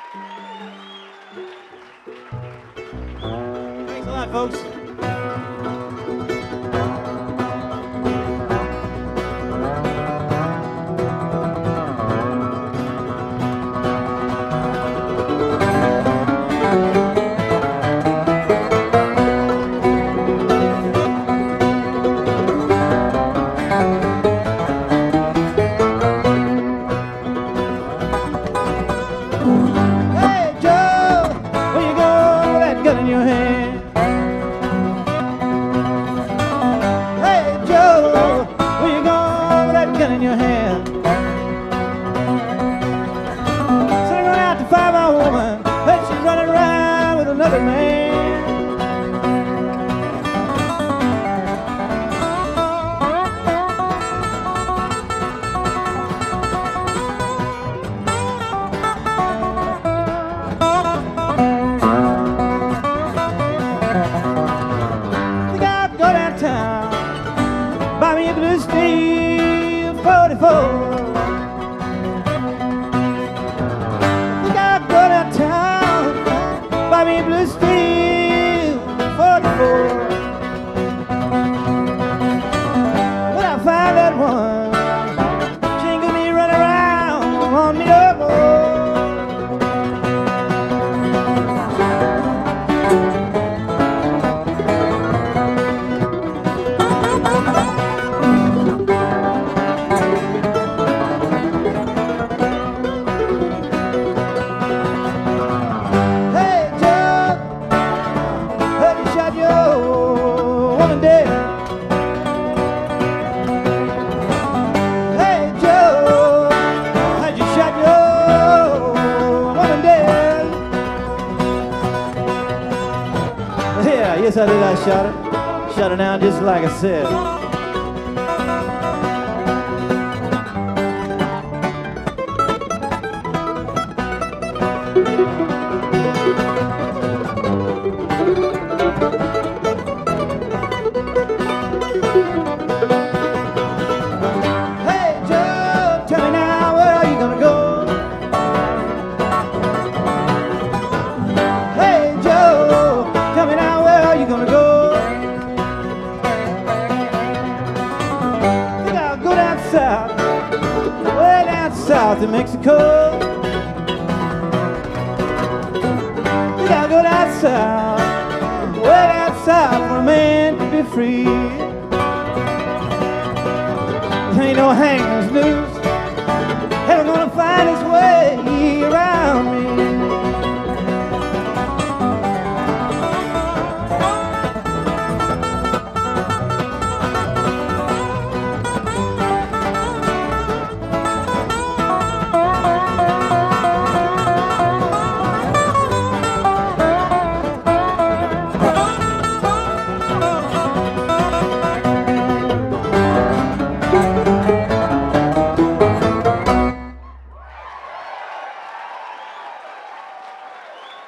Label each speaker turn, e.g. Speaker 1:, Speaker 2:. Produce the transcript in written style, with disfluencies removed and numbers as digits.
Speaker 1: Thanks a lot, folks. Hey Joe, where you going with that gun in your hand? Hey Joe, where you going with that gun in your hand? So they're going out to find my woman, but she's running around with another man. Think I'll go downtown, buy me a blue steel 44. Think I'll go downtown, buy me a blue steel 44. When I find that one, she ain't gonna be running around on me no more. Hey Joe, heard you shot your woman dead. Hey Joe, heard you shot your woman dead. Yeah, yes I did, I shot her. Shot her down just like I said. Hey Joe, tell me now, where are you gonna go? Hey Joe, tell me now, where are you gonna go? Think I'll go down south, way down south in Mexico. Think I'll go down south, way down south for a man to be free. Ain't no hangers loose,